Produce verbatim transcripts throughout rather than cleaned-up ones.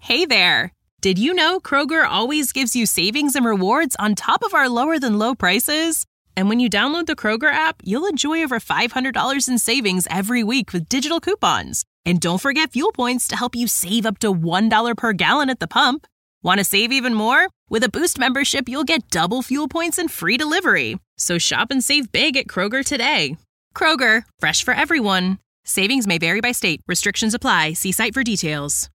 Hey there! Did you know Kroger always gives you savings and rewards on top of our lower-than-low prices? And when you download the Kroger app, you'll enjoy over five hundred dollars in savings every week with digital coupons. And don't forget fuel points to help you save up to one dollar per gallon at the pump. Want to save even more? With a Boost membership, you'll get double fuel points and free delivery. So shop and save big at Kroger today. Kroger, fresh for everyone. Savings may vary by state. Restrictions apply. See site for details.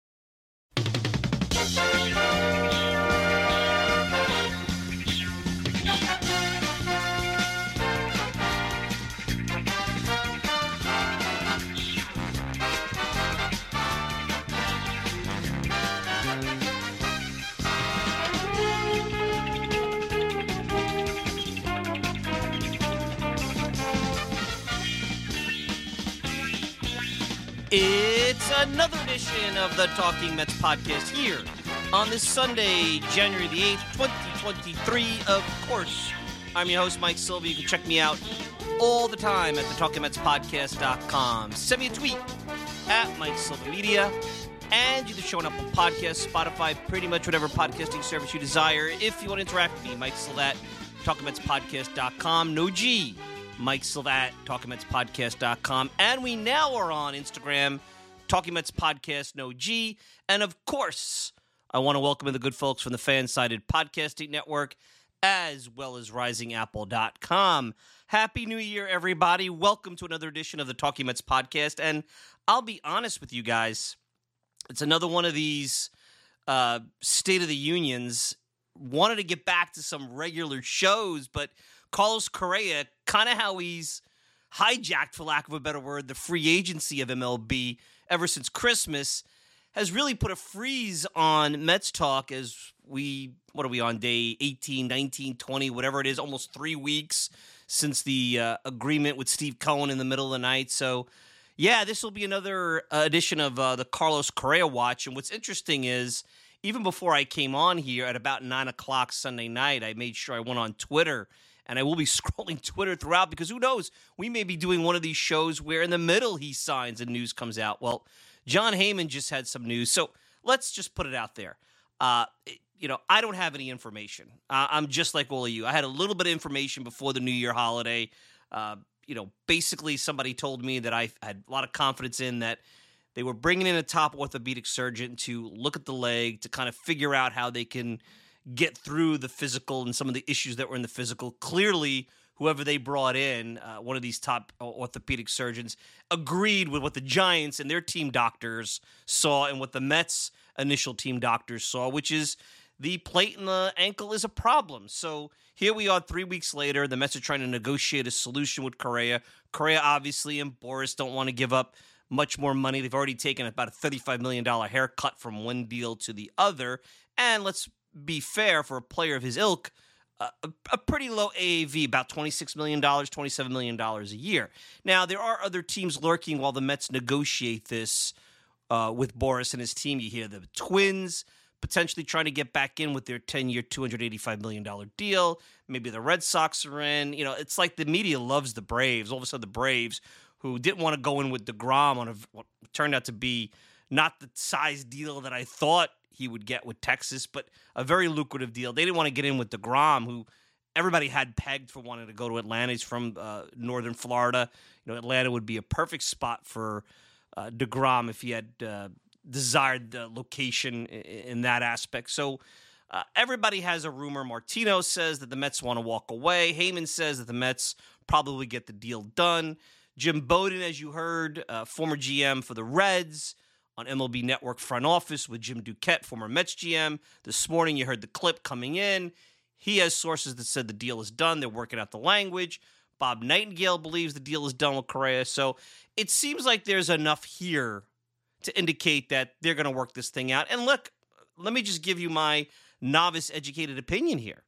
It's another edition of the Talking Mets podcast here on this Sunday, January the eighth, twenty twenty-three. Of course, I'm your host, Mike Silva. You can check me out all the time at the talking mets podcast dot com. Send me a tweet at Mike Silva Media, and you can show up on Podcasts, Spotify, pretty much whatever podcasting service you desire. If you want to interact with me, Mike Silva at talking mets podcast dot com. No G. Mike Silva at talking mets podcast dot com. And we now are on Instagram, Talking Mets Podcast, no G. And of course, I want to welcome in the good folks from the Fan-Sided Podcasting Network, as well as rising apple dot com. Happy New Year, everybody. Welcome to another edition of the Talking Mets Podcast. And I'll be honest with you guys, it's another one of these uh, State of the Unions. Wanted to get back to some regular shows, but Carlos Correa, kind of how he's hijacked, for lack of a better word, the free agency of M L B ever since Christmas, has really put a freeze on Mets talk as we, what are we on, day eighteen, nineteen, twenty, whatever it is, almost three weeks since the uh, agreement with Steve Cohen in the middle of the night. So, yeah, this will be another uh, edition of uh, the Carlos Correa Watch. And what's interesting is, even before I came on here at about nine o'clock Sunday night, I made sure I went on Twitter. And I will be scrolling Twitter throughout because who knows, we may be doing one of these shows where in the middle he signs and news comes out. Well, John Heyman just had some news. So let's just put it out there. Uh, you know, I don't have any information. Uh, I'm just like all of you. I had a little bit of information before the New Year holiday. Uh, you know, basically somebody told me that I had a lot of confidence in that they were bringing in a top orthopedic surgeon to look at the leg, to kind of figure out how they can get through the physical and some of the issues that were in the physical. Clearly, whoever they brought in, uh, one of these top orthopedic surgeons, agreed with what the Giants and their team doctors saw and what the Mets' initial team doctors saw, which is the plate in the ankle is a problem. So here we are three weeks later. The Mets are trying to negotiate a solution with Correa. Correa, obviously, and Boras don't want to give up much more money. They've already taken about a thirty-five million dollars haircut from one deal to the other. And let's be fair, for a player of his ilk, uh, a, a pretty low A A V, about twenty-six million dollars, twenty-seven million dollars a year. Now, there are other teams lurking while the Mets negotiate this uh, with Boras and his team. You hear the Twins potentially trying to get back in with their ten-year, two hundred eighty-five million dollars deal. Maybe the Red Sox are in. You know, it's like the media loves the Braves. All of a sudden, the Braves, who didn't want to go in with DeGrom on a, what turned out to be not the size deal that I thought he would get with Texas, but a very lucrative deal. They didn't want to get in with DeGrom, who everybody had pegged for wanting to go to Atlanta. He's from uh, northern Florida. You know, Atlanta would be a perfect spot for uh, DeGrom if he had uh, desired the location in, in that aspect. So uh, everybody has a rumor. Martino says that the Mets want to walk away. Heyman says that the Mets probably get the deal done. Jim Bowden, as you heard, uh, former G M for the Reds, on M L B Network front office with Jim Duquette, former Mets G M. This morning, you heard the clip coming in. He has sources that said the deal is done. They're working out the language. Bob Nightingale believes the deal is done with Correa. So it seems like there's enough here to indicate that they're going to work this thing out. And look, let me just give you my novice educated opinion here.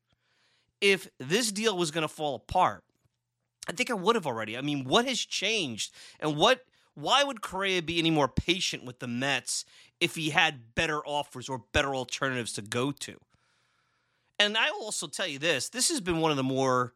If this deal was going to fall apart, I think I would have already. I mean, what has changed? And what? Why would Correa be any more patient with the Mets if he had better offers or better alternatives to go to? And I will also tell you this. This has been one of the more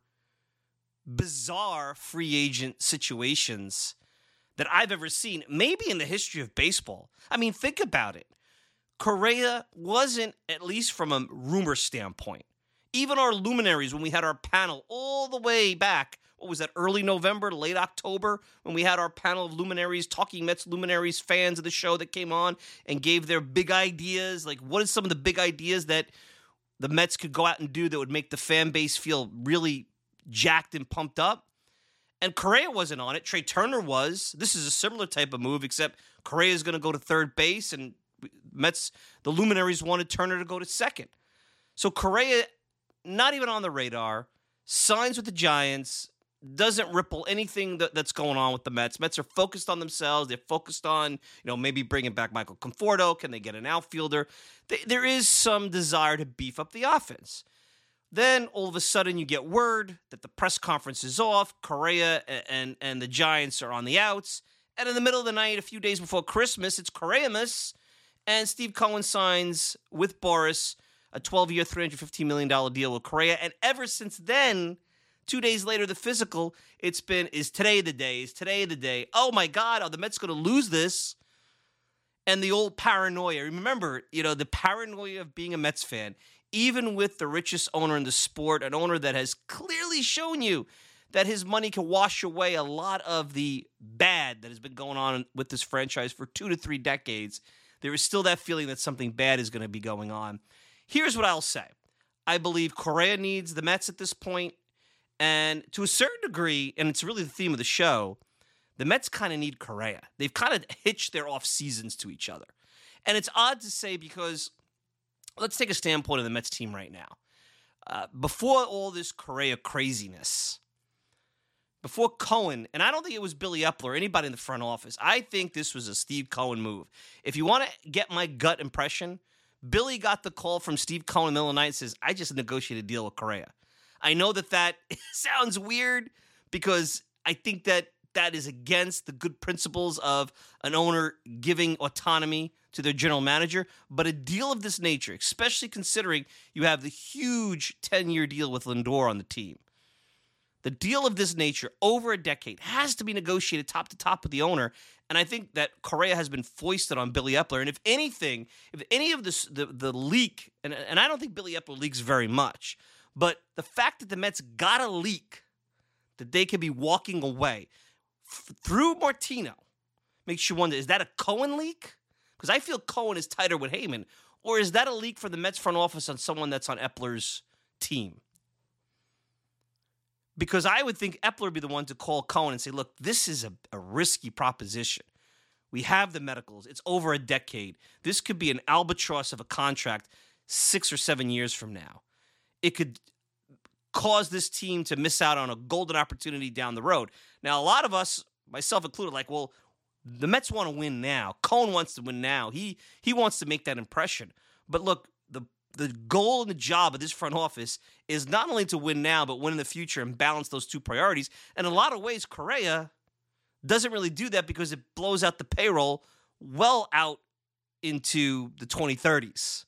bizarre free agent situations that I've ever seen, maybe in the history of baseball. I mean, think about it. Correa wasn't, at least from a rumor standpoint. Even our luminaries, when we had our panel all the way back, what was that, early November, late October, when we had our panel of luminaries, Talking Mets luminaries, fans of the show that came on and gave their big ideas. Like, what are some of the big ideas that the Mets could go out and do that would make the fan base feel really jacked and pumped up? And Correa wasn't on it. Trey Turner was. This is a similar type of move, except Correa is going to go to third base, and Mets, the luminaries wanted Turner to go to second. So Correa, not even on the radar, signs with the Giants, doesn't ripple anything that, that's going on with the Mets. Mets are focused on themselves. They're focused on, you know, maybe bringing back Michael Conforto. Can they get an outfielder? They, there is some desire to beef up the offense. Then, all of a sudden, you get word that the press conference is off. Correa and, and, and the Giants are on the outs. And in the middle of the night, a few days before Christmas, it's Correa-mas. And Steve Cohen signs with Boras a twelve-year, three hundred fifteen million dollars deal with Correa. And ever since then, two days later, the physical, it's been, is today the day? Is today the day? Oh, my God, are the Mets going to lose this? And the old paranoia. Remember, you know, the paranoia of being a Mets fan. Even with the richest owner in the sport, an owner that has clearly shown you that his money can wash away a lot of the bad that has been going on with this franchise for two to three decades, there is still that feeling that something bad is going to be going on. Here's what I'll say. I believe Correa needs the Mets at this point, and to a certain degree, and it's really the theme of the show, the Mets kind of need Correa. They've kind of hitched their off seasons to each other. And it's odd to say because let's take a standpoint of the Mets team right now. Uh, before all this Correa craziness, before Cohen, and I don't think it was Billy Epler or anybody in the front office, I think this was a Steve Cohen move. If you want to get my gut impression, Billy got the call from Steve Cohen in the middle of the night and says, I just negotiated a deal with Correa. I know that that sounds weird because I think that that is against the good principles of an owner giving autonomy to their general manager. But a deal of this nature, especially considering you have the huge ten-year deal with Lindor on the team, the deal of this nature over a decade has to be negotiated top to top with the owner. And I think that Correa has been foisted on Billy Epler. And if anything, if any of this, the, the leak, and, and I don't think Billy Epler leaks very much, but the fact that the Mets got a leak that they could be walking away f- through Martino makes you wonder, is that a Cohen leak? Because I feel Cohen is tighter with Heyman. Or is that a leak from the Mets front office on someone that's on Epler's team? Because I would think Epler would be the one to call Cohen and say, look, this is a, a risky proposition. We have the medicals. It's over a decade. This could be an albatross of a contract six or seven years from now. It could cause this team to miss out on a golden opportunity down the road. Now, a lot of us, myself included, like, well, the Mets want to win now. Cohen wants to win now. He he wants to make that impression. But look, the the goal and the job of this front office is not only to win now, but win in the future and balance those two priorities. And in a lot of ways, Correa doesn't really do that because it blows out the payroll well out into the twenty thirties.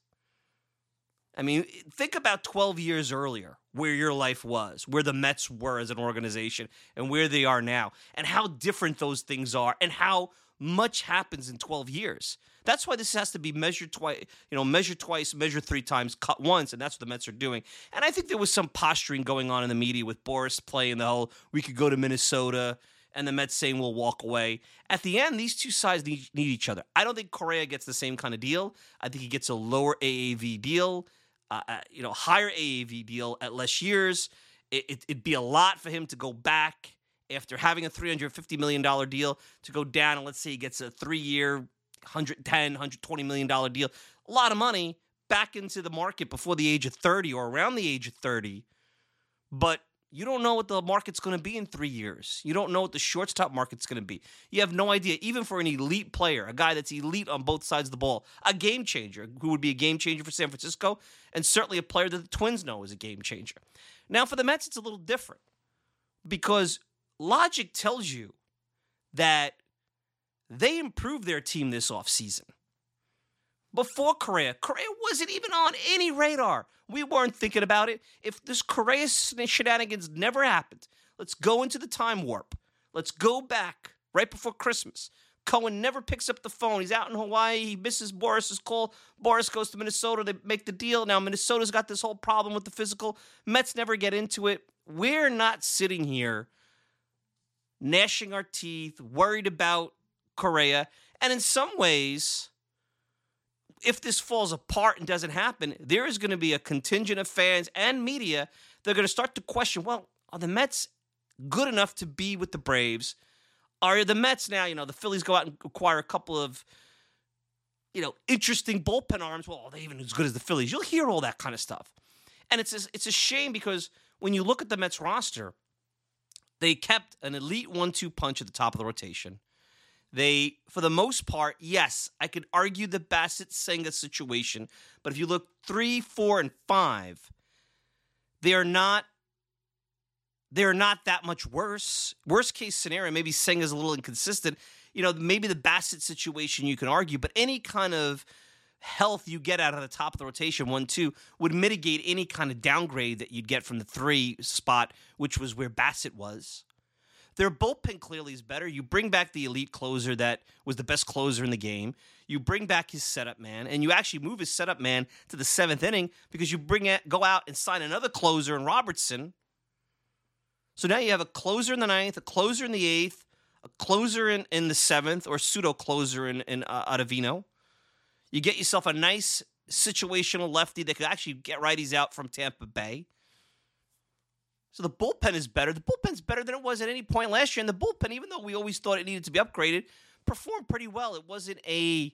I mean, think about twelve years earlier where your life was, where the Mets were as an organization, and where they are now, and how different those things are, and how much happens in twelve years. That's why this has to be measured twice, you know, measure twice, measure three times, cut once, and that's what the Mets are doing. And I think there was some posturing going on in the media with Boras playing the whole, we could go to Minnesota, and the Mets saying we'll walk away. At the end, these two sides need, need each other. I don't think Correa gets the same kind of deal. I think he gets a lower A A V deal. Uh, you know, higher A A V deal at less years. It, it, it'd be a lot for him to go back after having a three hundred fifty million dollars deal to go down and let's say he gets a three-year, one hundred ten, one hundred twenty million dollars deal. A lot of money back into the market before the age of thirty or around the age of thirty. But you don't know what the market's going to be in three years. You don't know what the shortstop market's going to be. You have no idea, even for an elite player, a guy that's elite on both sides of the ball, a game changer, who would be a game changer for San Francisco, and certainly a player that the Twins know is a game changer. Now, for the Mets, it's a little different because logic tells you that they improved their team this offseason. Before Correa, Correa wasn't even on any radar. We weren't thinking about it. If this Correa shenanigans never happened, let's go into the time warp. Let's go back right before Christmas. Cohen never picks up the phone. He's out in Hawaii. He misses Boris's call. Boris goes to Minnesota. They make the deal. Now Minnesota's got this whole problem with the physical. Mets never get into it. We're not sitting here gnashing our teeth, worried about Correa. And in some ways, if this falls apart and doesn't happen, there is going to be a contingent of fans and media that are going to start to question, well, are the Mets good enough to be with the Braves? Are the Mets now, you know, the Phillies go out and acquire a couple of, you know, interesting bullpen arms. Well, are they even as good as the Phillies? You'll hear all that kind of stuff. And it's a, it's a shame because when you look at the Mets roster, they kept an elite one two punch at the top of the rotation. They, for the most part, yes, I could argue the Bassett-Senga situation, but if you look three, four, and five, they are not They're not that much worse. Worst case scenario, maybe Senga's a little inconsistent. You know, maybe the Bassett situation you can argue, but any kind of health you get out of the top of the rotation, one, two, would mitigate any kind of downgrade that you'd get from the three spot, which was where Bassett was. Their bullpen clearly is better. You bring back the elite closer that was the best closer in the game. You bring back his setup man, and you actually move his setup man to the seventh inning because you bring it, go out and sign another closer in Robertson. So now you have a closer in the ninth, a closer in the eighth, a closer in, in the seventh, or pseudo-closer in, in uh, Ottavino. You get yourself a nice situational lefty that could actually get righties out from Tampa Bay. So the bullpen is better. The bullpen's better than it was at any point last year. And the bullpen, even though we always thought it needed to be upgraded, performed pretty well. It wasn't a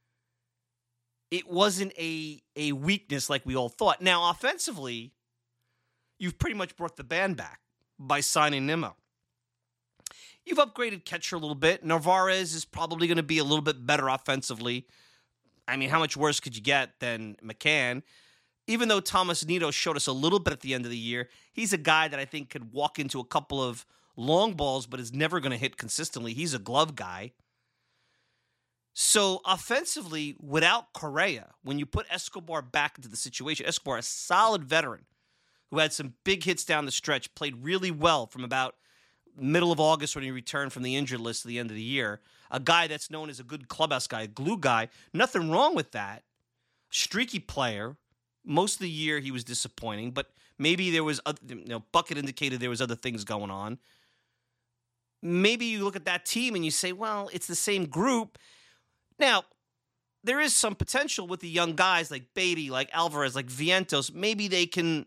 it wasn't a, a weakness like we all thought. Now, offensively, you've pretty much brought the band back by signing Nimmo. You've upgraded catcher a little bit. Narvaez is probably going to be a little bit better offensively. I mean, how much worse could you get than McCann? Even though Thomas Nido showed us a little bit at the end of the year, he's a guy that I think could walk into a couple of long balls, but is never going to hit consistently. He's a glove guy. So offensively, without Correa, when you put Escobar back into the situation, Escobar, a solid veteran, who had some big hits down the stretch, played really well from about middle of August when he returned from the injured list at the end of the year. A guy that's known as a good clubhouse guy, a glue guy. Nothing wrong with that. Streaky player. Most of the year he was disappointing, but maybe there was, other, you know, Bucket indicated there was other things going on. Maybe you look at that team and you say, well, it's the same group. Now, there is some potential with the young guys like Beatty, like Alvarez, like Vientos. Maybe they can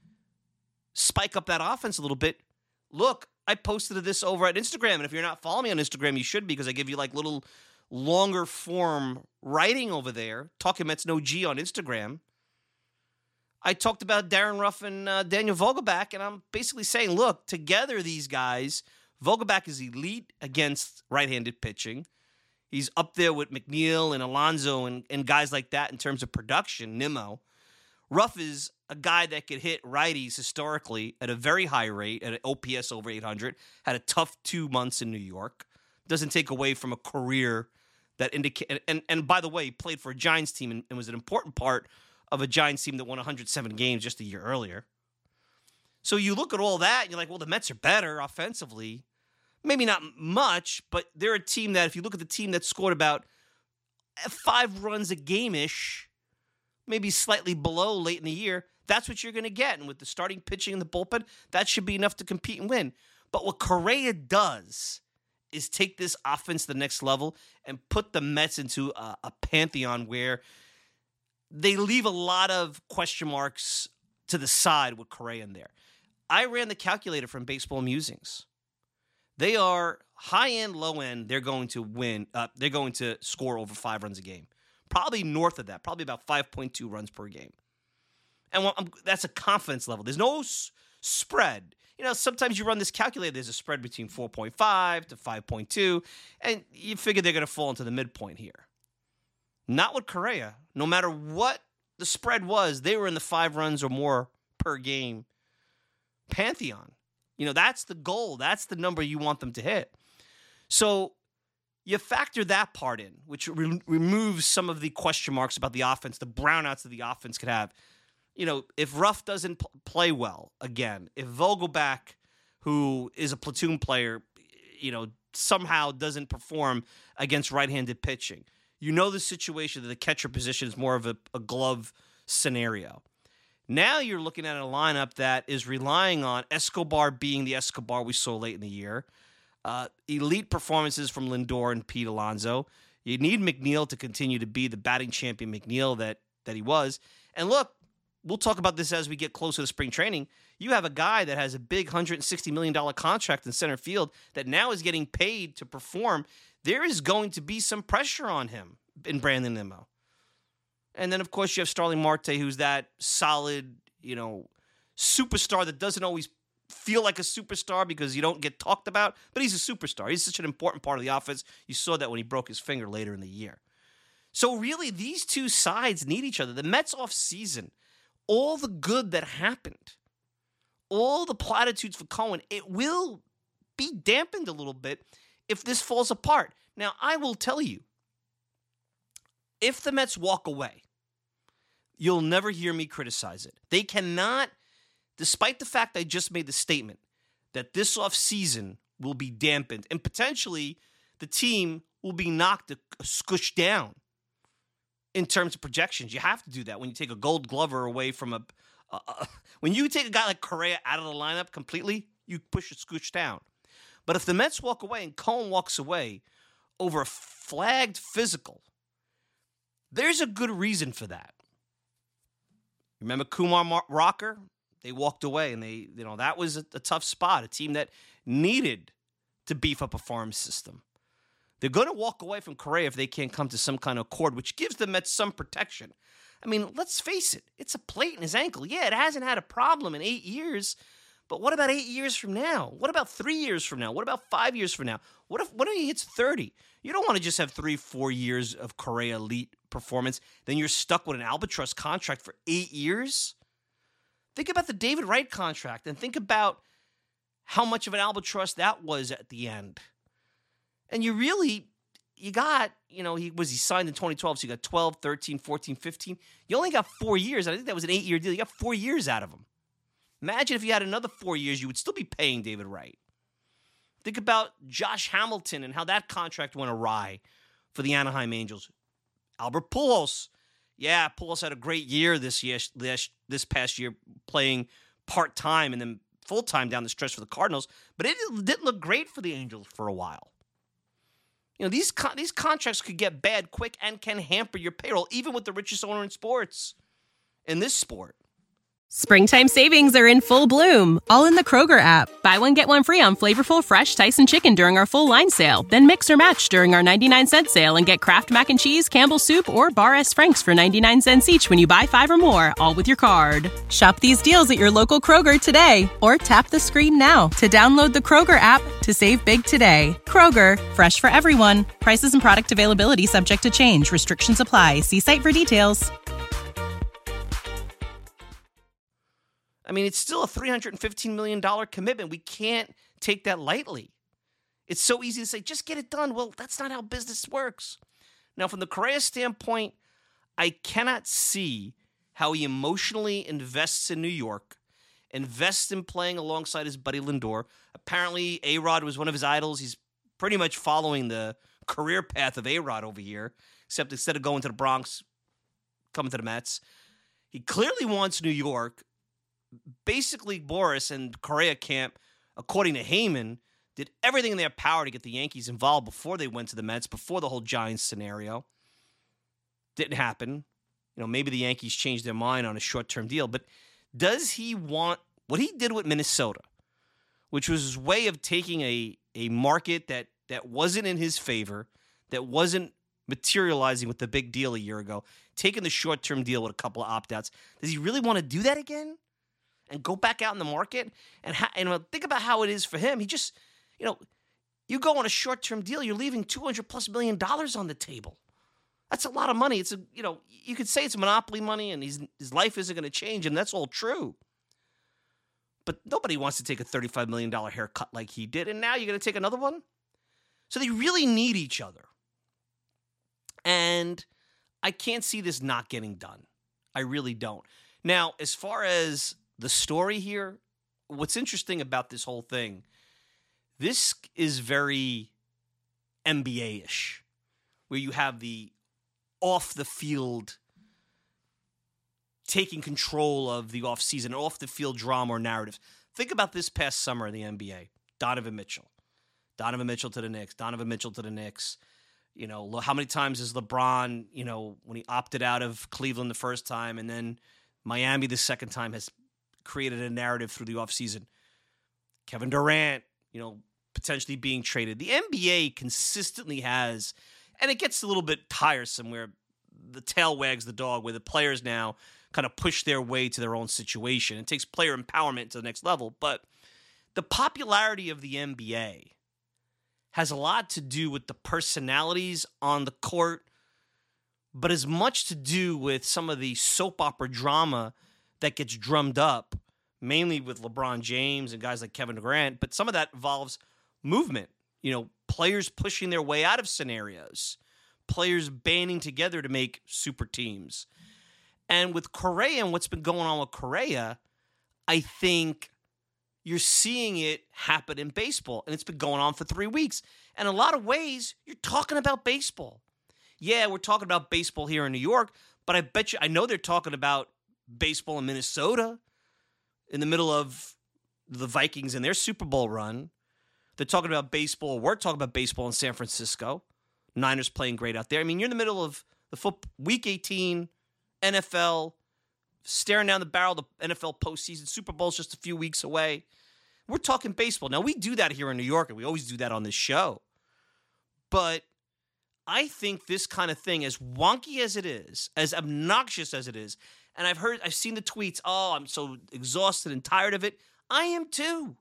spike up that offense a little bit. Look, I posted this over at Instagram, and if you're not following me on Instagram, you should, because I give you like little longer form writing over there. Talking Mets No G on Instagram. I talked about Darren Ruff and uh, Daniel Vogelbach, and I'm basically saying, look, together these guys, Vogelbach is elite against right-handed pitching. He's up there with McNeil and Alonso and, and guys like that in terms of production, Nimmo. Ruff is a guy that could hit righties historically at a very high rate, at an O P S over eight hundred, had a tough two months in New York. Doesn't take away from a career that indicate. And, and by the way, he played for a Giants team and, and was an important part of a Giants team that won one hundred seven games just a year earlier. So you look at all that, and you're like, well, the Mets are better offensively. Maybe not much, but they're a team that, if you look at the team that scored about five runs a game-ish, maybe slightly below late in the year, that's what you're going to get. And with the starting pitching and the bullpen, that should be enough to compete and win. But what Correa does is take this offense to the next level and put the Mets into a, a pantheon where they leave a lot of question marks to the side with Correa in there. I ran the calculator from Baseball Musings. They are high-end, low-end. They're going to win. Uh, they're going to score over five runs a game. Probably north of that. Probably about five point two runs per game. And well, I'm, that's a confidence level. There's no s- spread. You know, sometimes you run this calculator, there's a spread between four point five to five point two, and you figure they're going to fall into the midpoint here. Not with Correa. No matter what the spread was, they were in the five runs or more per game pantheon. You know, that's the goal. That's the number you want them to hit. So you factor that part in, which re- removes some of the question marks about the offense, the brownouts that the offense could have. You know, if Ruff doesn't p- play well again, if Vogelbach, who is a platoon player, you know, somehow doesn't perform against right-handed pitching. You know the situation that the catcher position is more of a, a glove scenario. Now you're looking at a lineup that is relying on Escobar being the Escobar we saw late in the year. Uh, elite performances from Lindor and Pete Alonso. You need McNeil to continue to be the batting champion McNeil that, that he was. And look, we'll talk about this as we get closer to spring training. You have a guy that has a big one hundred sixty million dollars contract in center field that now is getting paid to perform. There is going to be some pressure on him in Brandon Nimmo. And then, of course, you have Starling Marte, who's that solid, you know, superstar that doesn't always feel like a superstar because you don't get talked about, but he's a superstar. He's such an important part of the offense. You saw that when he broke his finger later in the year. So really, these two sides need each other. The Mets offseason, all the good that happened, all the platitudes for Cohen, it will be dampened a little bit if this falls apart. Now, I will tell you, if the Mets walk away, you'll never hear me criticize it. They cannot, despite the fact I just made the statement that this offseason will be dampened and potentially the team will be knocked a, a squish down in terms of projections. You have to do that when you take a Gold Glover away from a, a, a when you take a guy like Correa out of the lineup completely, you push a scooch down. But if the Mets walk away and Cohen walks away over a flagged physical, there's a good reason for that. Remember Kumar Mar- Rocker? They walked away, and they, you know, that was a, a tough spot. A team that needed to beef up a farm system. They're going to walk away from Correa if they can't come to some kind of accord, which gives the Mets some protection. I mean, let's face it. It's a plate in his ankle. Yeah, it hasn't had a problem in eight years. But what about eight years from now? What about three years from now? What about five years from now? What if what if he hits thirty? You don't want to just have three, four years of Correa elite performance. Then you're stuck with an albatross contract for eight years. Think about the David Wright contract and think about how much of an albatross that was at the end. And you really, you got, you know, he was he signed in twenty twelve, so you got twelve, thirteen, fourteen, fifteen. You only got four years. I think that was an eight-year deal. You got four years out of him. Imagine if you had another four years, you would still be paying David Wright. Think about Josh Hamilton and how that contract went awry for the Anaheim Angels. Albert Pujols. Yeah, Pujols had a great year this year, this, this past year, playing part-time and then full-time down the stretch for the Cardinals. But it didn't look great for the Angels for a while. You know, these con- these contracts could get bad quick and can hamper your payroll, even with the richest owner in sports, in this sport. Springtime savings are in full bloom, all in the Kroger app. Buy one, get one free on flavorful fresh Tyson chicken during our full line sale. Then mix or match during our ninety-nine cent sale and get Kraft Mac and Cheese, Campbell's Soup, or Bar S. Frank's for ninety-nine cents each when you buy five or more, all with your card. Shop these deals at your local Kroger today or tap the screen now to download the Kroger app to save big today. Kroger, fresh for everyone. Prices and product availability subject to change. Restrictions apply. See site for details. I mean, it's still a three hundred fifteen million dollars commitment. We can't take that lightly. It's so easy to say, just get it done. Well, that's not how business works. Now, from the Correa standpoint, I cannot see how he emotionally invests in New York, invests in playing alongside his buddy Lindor. Apparently, A-Rod was one of his idols. He's pretty much following the career path of A-Rod over here, except instead of going to the Bronx, coming to the Mets. He clearly wants New York. Basically, Boris and Correa camp, according to Heyman, did everything in their power to get the Yankees involved before they went to the Mets, before the whole Giants scenario. Didn't happen. You know, maybe the Yankees changed their mind on a short-term deal, but does he want what he did with Minnesota, which was his way of taking a, a market that, that wasn't in his favor, that wasn't materializing with the big deal a year ago, taking the short-term deal with a couple of opt-outs. Does he really want to do that again? And go back out in the market and, ha- and think about how it is for him. He just, you know, you go on a short-term deal, you're leaving two hundred plus million dollars on the table. That's a lot of money. It's a, you know, you could say it's monopoly money and he's, his life isn't going to change, and that's all true. But nobody wants to take a thirty-five million dollars haircut like he did, and now you're going to take another one? So they really need each other. And I can't see this not getting done. I really don't. Now, as far as the story here, what's interesting about this whole thing, this is very N B A-ish, where you have the off-the-field taking control of the offseason, off-the-field drama or narrative. Think about this past summer in the N B A. Donovan Mitchell. Donovan Mitchell to the Knicks. Donovan Mitchell to the Knicks. You know, how many times is LeBron, you know, when he opted out of Cleveland the first time and then Miami the second time, has created a narrative through the offseason. Kevin Durant, you know, potentially being traded. The N B A consistently has, and it gets a little bit tiresome where the tail wags the dog, where the players now kind of push their way to their own situation. It takes player empowerment to the next level. But the popularity of the N B A has a lot to do with the personalities on the court, but as much to do with some of the soap opera drama that gets drummed up, mainly with LeBron James and guys like Kevin Durant. But some of that involves movement, you know, players pushing their way out of scenarios, players banding together to make super teams. And with Correa and what's been going on with Correa, I think you're seeing it happen in baseball, and it's been going on for three weeks. And in a lot of ways, you're talking about baseball. Yeah, we're talking about baseball here in New York, but I bet you, I know they're talking about baseball in Minnesota in the middle of the Vikings and their Super Bowl run. They're talking about baseball. We're talking about baseball in San Francisco. Niners playing great out there. I mean, you're in the middle of the foot, week eighteen, N F L, staring down the barrel of the N F L postseason. Super Bowl's just a few weeks away. We're talking baseball. Now, we do that here in New York, and we always do that on this show. But I think this kind of thing, as wonky as it is, as obnoxious as it is, and I've heard, I've seen the tweets, oh, I'm so exhausted and tired of it. I am too.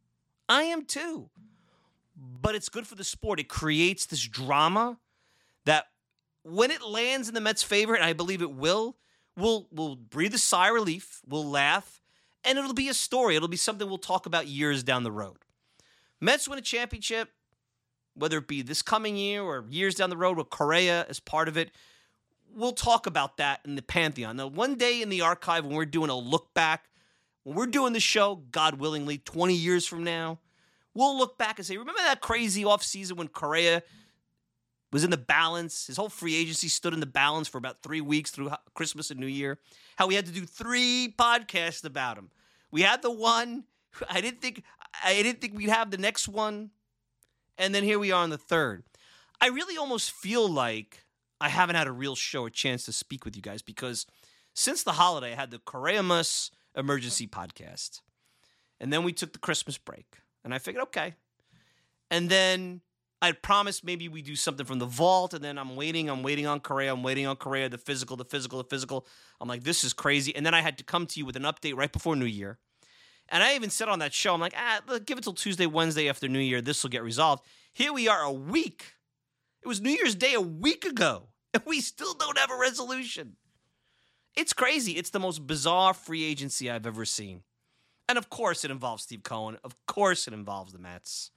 I am too. But it's good for the sport. It creates this drama that when it lands in the Mets' favor, and I believe it will, we'll, we'll breathe a sigh of relief, we'll laugh, and it'll be a story. It'll be something we'll talk about years down the road. Mets win a championship, whether it be this coming year or years down the road with Correa as part of it. We'll talk about that in the Pantheon. Now, one day in the archive when we're doing a look back, when we're doing the show, God willingly, twenty years from now, we'll look back and say, remember that crazy offseason when Correa was in the balance? His whole free agency stood in the balance for about three weeks through Christmas and New Year. How we had to do three podcasts about him. We had the one. I didn't think I didn't think we'd have the next one. And then here we are on the third. I really almost feel like I haven't had a real show, a chance to speak with you guys, because since the holiday, I had the Correa-mus emergency podcast. And then we took the Christmas break. And I figured, okay. And then I promised maybe we do something from the vault, and then I'm waiting, I'm waiting on Correa, I'm waiting on Correa, the physical, the physical, the physical. I'm like, this is crazy. And then I had to come to you with an update right before New Year. And I even said on that show, I'm like, ah, give it till Tuesday, Wednesday after New Year. This will get resolved. Here we are a week. It was New Year's Day a week ago, and we still don't have a resolution. It's crazy. It's the most bizarre free agency I've ever seen. And of course it involves Steve Cohen. Of course it involves the Mets.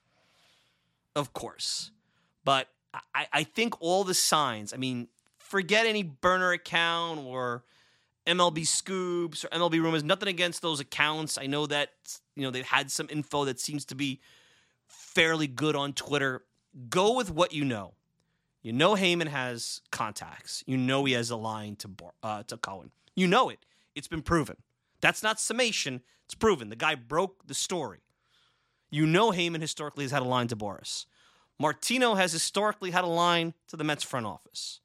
Of course. But I, I think all the signs, I mean, forget any burner account or M L B Scoops or M L B Rumors. Nothing against those accounts. I know that, you know, they've had some info that seems to be fairly good on Twitter. Go with what you know. You know Heyman has contacts. You know he has a line to uh, to Cohen. You know it. It's been proven. That's not summation. It's proven. The guy broke the story. You know Heyman historically has had a line to Boris. Martino has historically had a line to the Mets front office.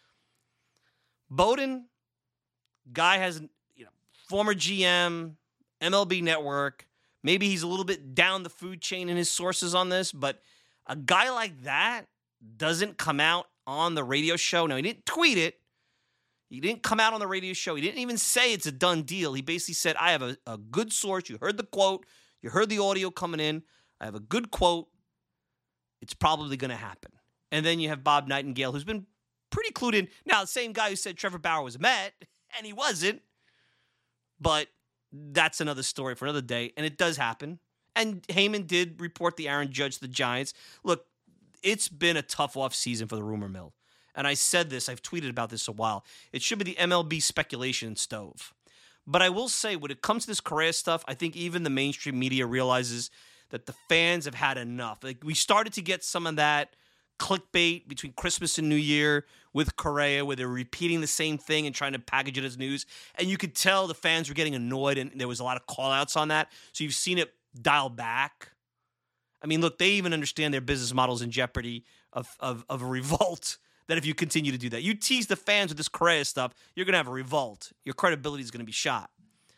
Bowden, guy has, you know, former G M, M L B Network. Maybe he's a little bit down the food chain in his sources on this, but a guy like that doesn't come out on the radio show. Now, he didn't tweet it. He didn't come out on the radio show. He didn't even say it's a done deal. He basically said, I have a, a good source. You heard the quote. You heard the audio coming in. I have a good quote. It's probably going to happen. And then you have Bob Nightingale, who's been pretty clued in. Now, the same guy who said Trevor Bauer was a Met, and he wasn't. But that's another story for another day. And it does happen. And Heyman did report the Aaron Judge to the Giants. Look, it's been a tough offseason for the rumor mill. And I said this, I've tweeted about this a while. It should be the M L B speculation stove. But I will say, when it comes to this Correa stuff, I think even the mainstream media realizes that the fans have had enough. Like, we started to get some of that clickbait between Christmas and New Year with Correa, where they're repeating the same thing and trying to package it as news. And you could tell the fans were getting annoyed, and there was a lot of call-outs on that. So you've seen it dial back. I mean, look, they even understand their business model's in jeopardy of, of, of a revolt, that if you continue to do that. You tease the fans with this Correa stuff, you're going to have a revolt. Your credibility is going to be shot.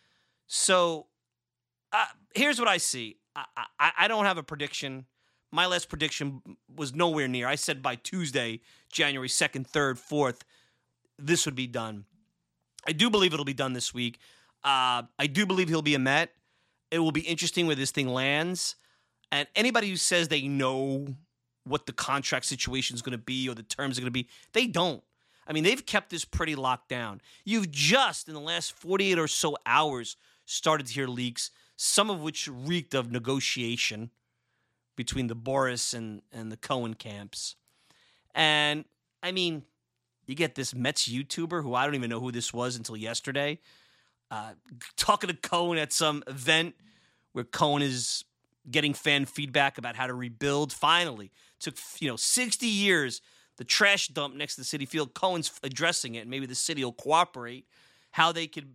So uh, here's what I see. I, I, I don't have a prediction. My last prediction was nowhere near. I said by Tuesday, January second, third, fourth, this would be done. I do believe it'll be done this week. Uh, I do believe he'll be a Met. It will be interesting where this thing lands. And anybody who says they know what the contract situation is going to be or the terms are going to be, they don't. I mean, they've kept this pretty locked down. You've just, in the last forty-eight or so hours, started to hear leaks, some of which reeked of negotiation between the Boras and, and the Cohen camps. And, I mean, you get this Mets YouTuber, who I don't even know who this was until yesterday, uh, talking to Cohen at some event where Cohen is getting fan feedback about how to rebuild. Finally, took, you know, sixty years, the trash dump next to the Citi Field, Cohen's addressing it, and maybe the city will cooperate, how they could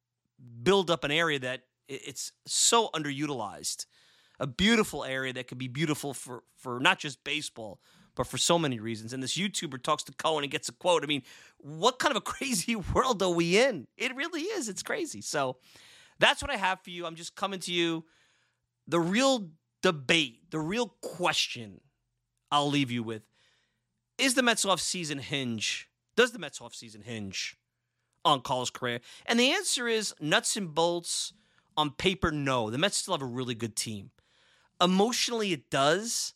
build up an area that it's so underutilized. A beautiful area that could be beautiful for, for not just baseball, but for so many reasons. And this YouTuber talks to Cohen and gets a quote. I mean, what kind of a crazy world are we in? It really is. It's crazy. So that's what I have for you. I'm just coming to you. The real debate, the real question I'll leave you with, is the Mets offseason hinge? Does the Mets offseason hinge on Carlos Correa? And the answer is nuts and bolts. On paper, no. The Mets still have a really good team. Emotionally, it does.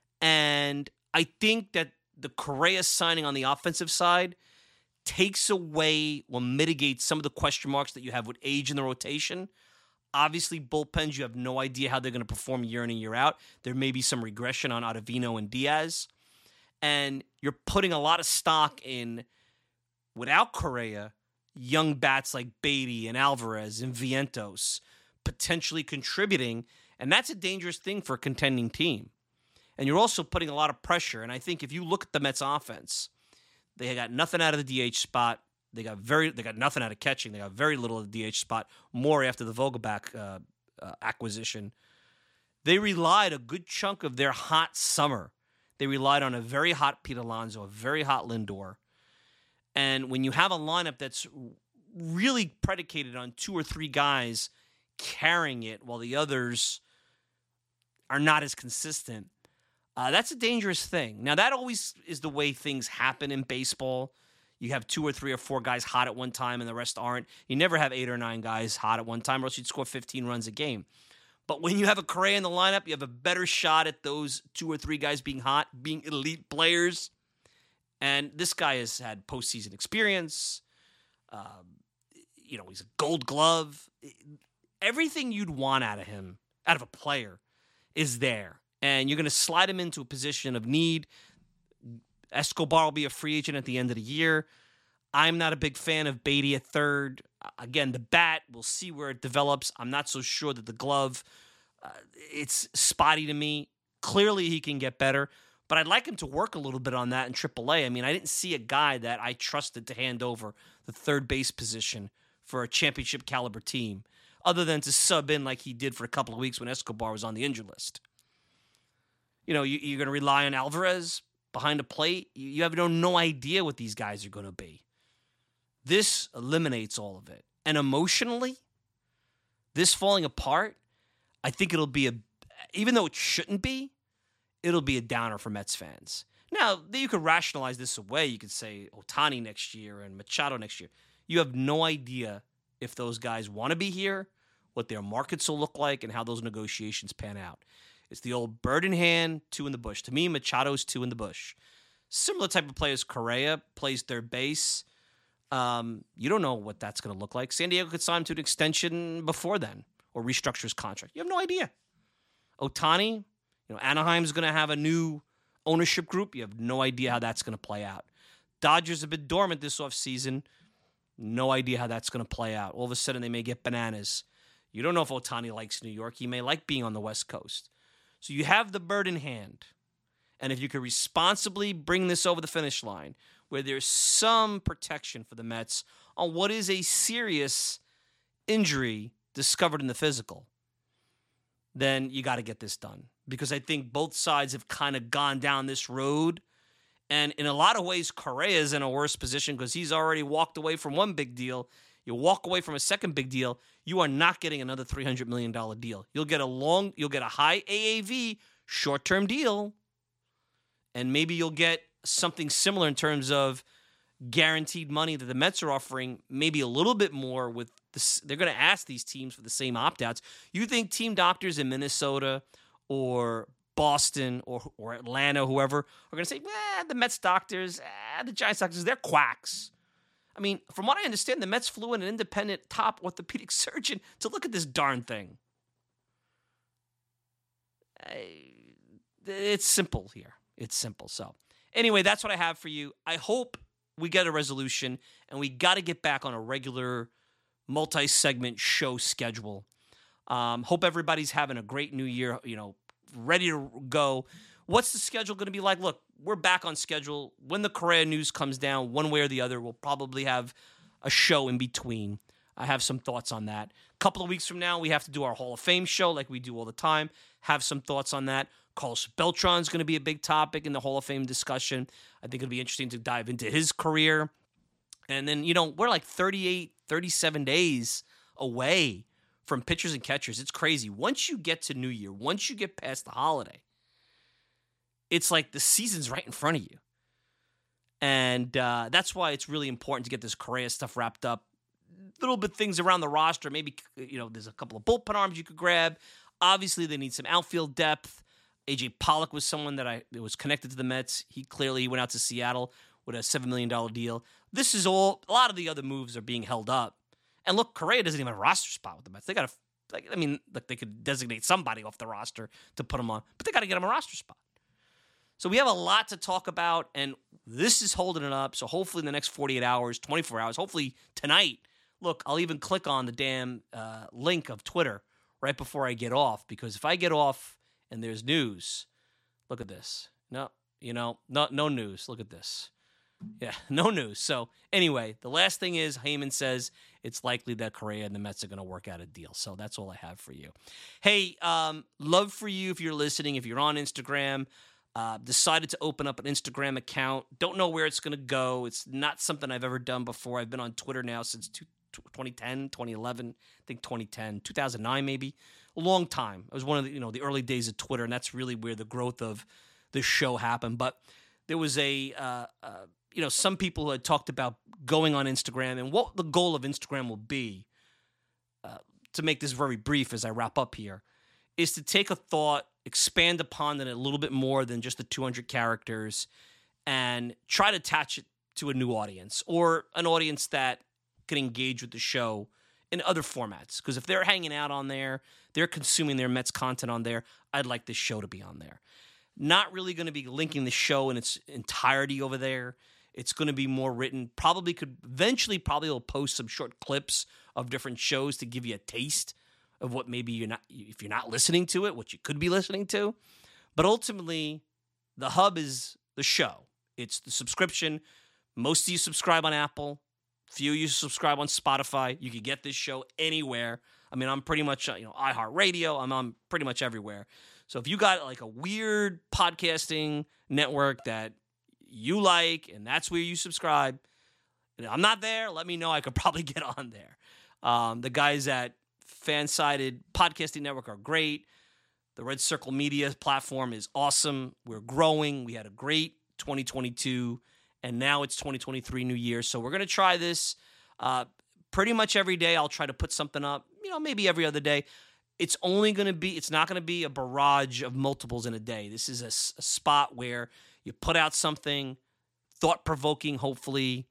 And I think that the Correa signing on the offensive side takes away or mitigates some of the question marks that you have with age in the rotation. Obviously, bullpens, you have no idea how they're going to perform year in and year out. There may be some regression on Ottavino and Diaz. And you're putting a lot of stock in, without Correa, young bats like Beatty and Alvarez and Vientos potentially contributing. And that's a dangerous thing for a contending team. And you're also putting a lot of pressure. And I think if you look at the Mets offense, they got nothing out of the D H spot. They got very, they got nothing out of catching. They got very little of the D H spot, more after the Vogelbach uh, uh, acquisition. They relied a good chunk of their hot summer. They relied on a very hot Pete Alonso, a very hot Lindor. And when you have a lineup that's really predicated on two or three guys carrying it while the others are not as consistent, uh, that's a dangerous thing. Now, that always is the way things happen in baseball. You have two or three or four guys hot at one time and the rest aren't. You never have eight or nine guys hot at one time, or else you'd score fifteen runs a game. But when you have a Correa in the lineup, you have a better shot at those two or three guys being hot, being elite players. And this guy has had postseason experience. Um, you know, he's a Gold Glove. Everything you'd want out of him, out of a player, is there. And you're going to slide him into a position of need. Escobar will be a free agent at the end of the year. I'm not a big fan of Beatty at third. Again, the bat, we'll see where it develops. I'm not so sure that the glove, uh, it's spotty to me. Clearly, he can get better. But I'd like him to work a little bit on that in triple A. I mean, I didn't see a guy that I trusted to hand over the third base position for a championship caliber team, other than to sub in like he did for a couple of weeks when Escobar was on the injured list. You know, you, you're going to rely on Alvarez behind the plate. You, you have no, no idea what these guys are going to be. This eliminates all of it. And emotionally, this falling apart, I think it'll be a, even though it shouldn't be, it'll be a downer for Mets fans. Now, you could rationalize this away. You could say Ohtani next year and Machado next year. You have no idea if those guys want to be here, what their markets will look like, and how those negotiations pan out. It's the old bird in hand, two in the bush. To me, Machado's two in the bush. Similar type of play as Correa, plays third base. Um, you don't know what that's going to look like. San Diego could sign him to an extension before then or restructure his contract. You have no idea. Ohtani, you know, Anaheim's going to have a new ownership group. You have no idea how that's going to play out. Dodgers have been dormant this offseason. No idea how that's going to play out. All of a sudden, they may get bananas. You don't know if Ohtani likes New York. He may like being on the West Coast. So you have the bird in hand. And if you could responsibly bring this over the finish line, where there's some protection for the Mets on what is a serious injury discovered in the physical, then you got to get this done. Because I think both sides have kind of gone down this road. And in a lot of ways, Correa is in a worse position because he's already walked away from one big deal. You walk away from a second big deal, you are not getting another three hundred million dollars deal. You'll get a long, you'll get a high A A V short-term deal, and maybe you'll get something similar in terms of guaranteed money that the Mets are offering, maybe a little bit more with this. They're going to ask these teams for the same opt-outs. You think team doctors in Minnesota or Boston or or Atlanta, whoever, are going to say, well, the Mets doctors, eh, the Giants doctors, they're quacks. I mean, from what I understand, the Mets flew in an independent top orthopedic surgeon to look at this darn thing. It's simple here. It's simple. So anyway, that's what I have for you. I hope we get a resolution, and we got to get back on a regular multi-segment show schedule. Um, hope everybody's having a great new year, you know, ready to go. What's the schedule going to be like? Look, we're back on schedule. When the Correa news comes down, one way or the other, we'll probably have a show in between. I have some thoughts on that. A couple of weeks from now, we have to do our Hall of Fame show like we do all the time. Have some thoughts on that. Carlos Beltran's going to be a big topic in the Hall of Fame discussion. I think it'll be interesting to dive into his career. And then, you know, we're like thirty-eight, thirty-seven days away from pitchers and catchers. It's crazy. Once you get to New Year, once you get past the holiday, it's like the season's right in front of you. And uh, that's why it's really important to get this Correa stuff wrapped up. Little bit things around the roster. Maybe, you know, there's a couple of bullpen arms you could grab. Obviously, they need some outfield depth. A J Pollock was someone that I that was connected to the Mets. He clearly went out to Seattle with a seven million dollars deal. This is all, a lot of the other moves are being held up. And look, Correa doesn't even have a roster spot with the Mets. They got to, like, I mean, look, they could designate somebody off the roster to put him on, but they got to get him a roster spot. So we have a lot to talk about, and this is holding it up. So hopefully in the next forty-eight hours, twenty-four hours, hopefully tonight, look, I'll even click on the damn uh, link of Twitter right before I get off, because if I get off and there's news, look at this. No, you know, no, no news. Look at this. Yeah, no news. So anyway, the last thing is Heyman says it's likely that Correa and the Mets are going to work out a deal. So that's all I have for you. Hey, um, love for you if you're listening, if you're on Instagram. Uh, decided to open up an Instagram account. Don't know where it's going to go. It's not something I've ever done before. I've been on Twitter now since twenty ten, twenty eleven, I think twenty ten, two thousand nine maybe. A long time. It was one of the, you know, the early days of Twitter, and that's really where the growth of this show happened. But there was a, uh, uh, you know, some people who had talked about going on Instagram and what the goal of Instagram will be, uh, to make this very brief as I wrap up here, is to take a thought, expand upon it a little bit more than just the two hundred characters, and try to attach it to a new audience or an audience that can engage with the show in other formats. Because if they're hanging out on there, they're consuming their Mets content on there, I'd like this show to be on there. Not really going to be linking the show in its entirety over there. It's going to be more written. Probably could eventually probably will post some short clips of different shows to give you a taste of what maybe you're not, if you're not listening to it, what you could be listening to. But ultimately, the hub is the show. It's the subscription. Most of you subscribe on Apple. Few of you subscribe on Spotify. You can get this show anywhere. I mean, I'm pretty much, you know, iHeartRadio. I'm on pretty much everywhere. So if you got like a weird podcasting network that you like and that's where you subscribe, and I'm not there, let me know. I could probably get on there. Um, the guys at Fansided Podcasting Network are great. The Red Circle Media platform is awesome. We're growing. We had a great twenty twenty-two, and now it's twenty twenty-three, New Year. So we're going to try this uh, pretty much every day. I'll try to put something up, you know, maybe every other day. It's only going to be, it's not going to be a barrage of multiples in a day. This is a, a spot where you put out something thought-provoking, hopefully,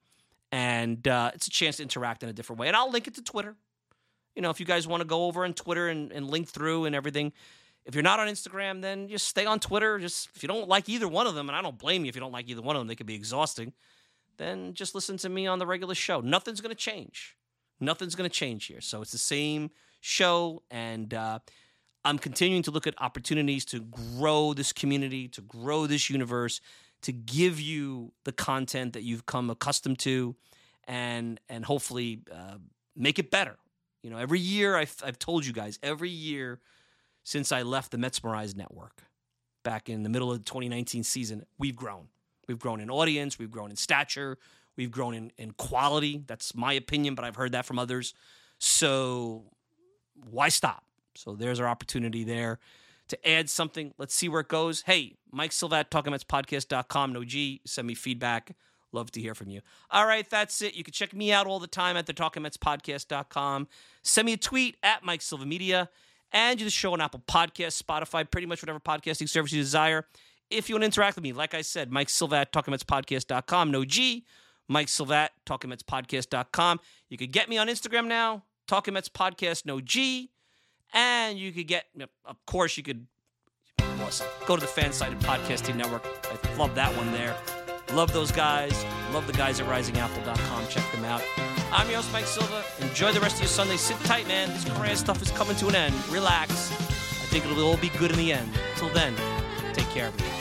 and uh, it's a chance to interact in a different way. And I'll link it to Twitter. You know, if you guys want to go over on Twitter and, and link through and everything. If you're not on Instagram, then just stay on Twitter. Just if you don't like either one of them, and I don't blame you if you don't like either one of them, they could be exhausting, then just listen to me on the regular show. Nothing's going to change. Nothing's going to change here. So it's the same show, and uh, I'm continuing to look at opportunities to grow this community, to grow this universe, to give you the content that you've come accustomed to, and and hopefully uh, make it better. You know, every year I've, I've told you guys, every year since I left the Metsmerized Network back in the middle of the twenty nineteen season, we've grown. We've grown in audience, we've grown in stature, we've grown in, in quality. That's my opinion, but I've heard that from others. So why stop? So there's our opportunity there to add something. Let's see where it goes. Hey, Mike Silva at talking mets podcast dot com, no G. Send me feedback. Love to hear from you. All right, that's it. You can check me out all the time at the talking mets podcast dot com. Send me a tweet at Mike Silva Media. And do the show on Apple Podcasts, Spotify, pretty much whatever podcasting service you desire. If you want to interact with me, like I said, Mike Silva at talking mets podcast dot com, no G. Mike Silva at talking mets podcast dot com. You could get me on Instagram now, Talking Mets Podcast, no G. And you could get, of course, you could listen, go to the Fan-Sided Podcasting Network. I love that one there. Love those guys. Love the guys at rising apple dot com. Check them out. I'm your host, Mike Silva. Enjoy the rest of your Sunday. Sit tight, man. This career stuff is coming to an end. Relax. I think it'll all be good in the end. Until then, take care, everybody.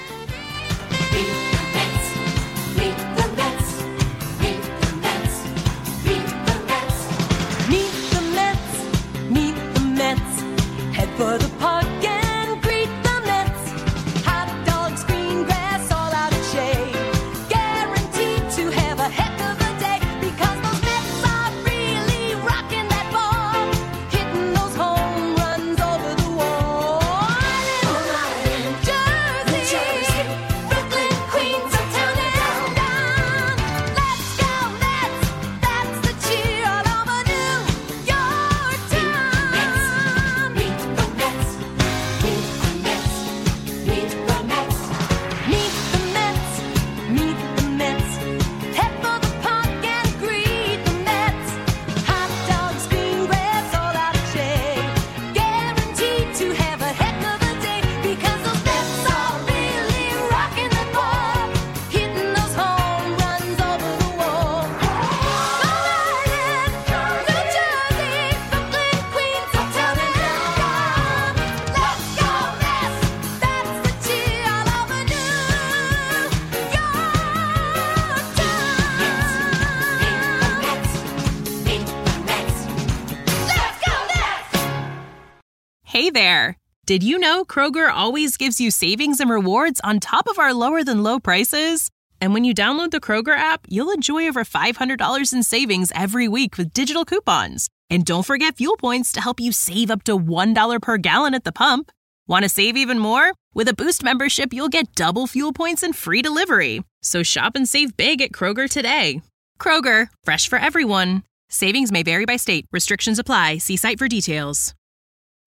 Meet the Mets. Meet the Mets. Meet the Mets. Meet the Mets. Meet the Mets. Meet the Mets. Head for the park and greet the Mets. Hot dogs, green grass, all out of shade. Guaranteed to have a heck of a day because those Mets are really rocking that ball, hitting those home runs over the wall. In Jersey, Brooklyn, Queens, uptown and down. Let's go Mets! That's the cheer all over New York town. Meet the Mets. Meet the Mets. Meet the Mets. Meet the Mets, meet the Mets. Head for the park and greet the Mets. Hot dogs, green grass, all out of shade. Guaranteed to have a heck of a day because those Mets are really rocking the ball, hitting those home runs over the wall. All right, New Jersey, Brooklyn, Queens, uptown and down. Let's go Mets! That's the cheer all over New York town. Meet the Mets. Let's go Mets! Hey there! Did you know Kroger always gives you savings and rewards on top of our lower than low prices? And when you download the Kroger app, you'll enjoy over five hundred dollars in savings every week with digital coupons. And don't forget fuel points to help you save up to one dollar per gallon at the pump. Want to save even more? With a Boost membership, you'll get double fuel points and free delivery. So shop and save big at Kroger today. Kroger, fresh for everyone. Savings may vary by state. Restrictions apply. See site for details.